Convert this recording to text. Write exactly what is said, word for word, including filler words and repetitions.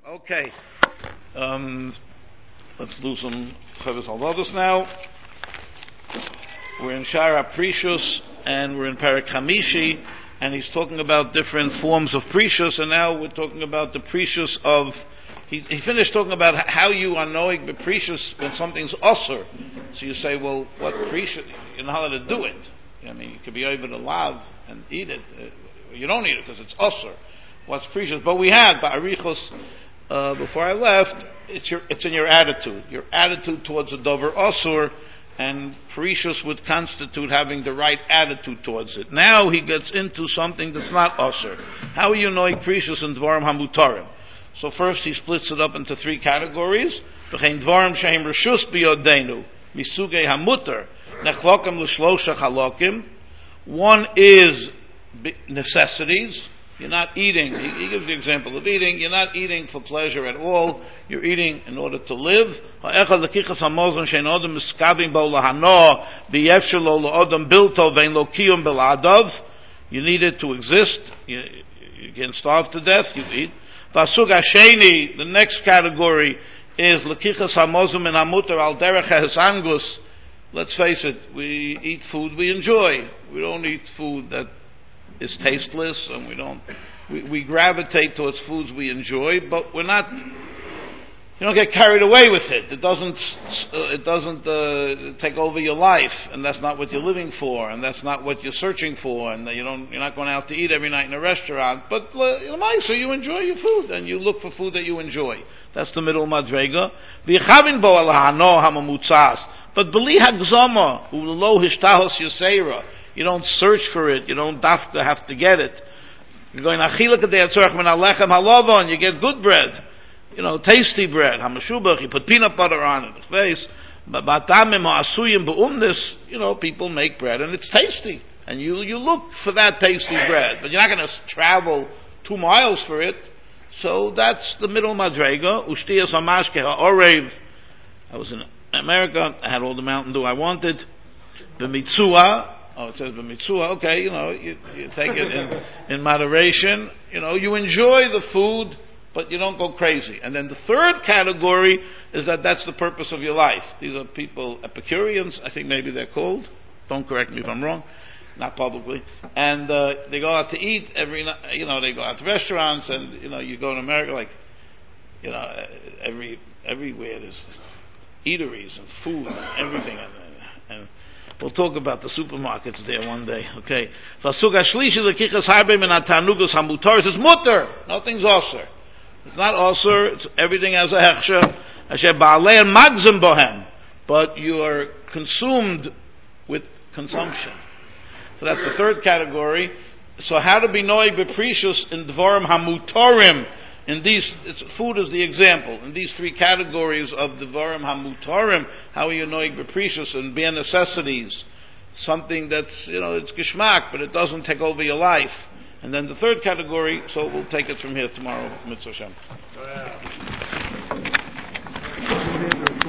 Okay. Um, let's do some Chavis Halvados now. We're in Shara Precious and we're in Parak Hamishi, and he's talking about different forms of Precious, and now we're talking about the Precious of. He, he finished talking about how you are knowing the Precious when something's usher. So you say, well, what Precious? You know how to do it. I mean, you could be over the lav and eat it. Uh, you don't eat it because it's usher. What's Precious? But we had Ba'arichos. Uh, before I left, it's your, it's in your attitude. Your attitude towards the dover asur, and precious would constitute having the right attitude towards it. Now he gets into something that's not asur. How are you knowing precious in dvarim hamutarim? So first he splits it up into three categories. V'chein dvarim shehem reshus biyodenu misugei hamutar nechlokim l'shlosha chalokim. One is necessities. You're not eating. He, he gives the example of eating. You're not eating for pleasure at all. You're eating in order to live. You need it to exist. You, you can starve to death. You eat. The next category is let's face it. We eat food we enjoy. We don't eat food that is tasteless, and we don't we, we gravitate towards foods we enjoy, but we're not you don't get carried away with it. It doesn't uh, it doesn't uh, take over your life, and that's not what you're living for, and that's not what you're searching for, and you don't you're not going out to eat every night in a restaurant, but uh, so you enjoy your food and you look for food that you enjoy. That's the middle madrega. But beli hagzama ulo hishtahos yasera. You don't search for it. You don't have to have to get it. You're going achilak de'atzorach min alechem halavon. You get good bread, you know, tasty bread. Hamashubach. You put peanut butter on it. Face. But batamim ha'asuyim be'umnis. You know, people make bread and it's tasty, and you you look for that tasty bread, but you're not going to travel two miles for it. So that's the middle madrega. Ushtiyas hamashke ha'orev. I was in America. I had all the Mountain Dew I wanted. The mitzua. Oh, it says b'mitzvah. Okay, you know, you, you take it in, in moderation. You know, you enjoy the food, but you don't go crazy. And then the third category is that that's the purpose of your life. These are people, Epicureans, I think maybe they're called. Don't correct me if I'm wrong. Not publicly. And uh, they go out to eat every night. You know, they go out to restaurants, and, you know, you go in America, like, you know, every everywhere there's eateries and food and everything. And, and we'll talk about the supermarkets there one day, okay? It's mutter. Nothing's osir. It's not osir. It's everything as a hechsher. But you are consumed with consumption. So that's the third category. So how to be noig beprecious in dvarim hamutarim. In these, it's, food is the example. In these three categories of dvarim hamutarim, how are you knowing beprecious and bare necessities? Something that's, you know, it's gishmak, but it doesn't take over your life. And then the third category, so we'll take it from here tomorrow, Mitzvah Shem.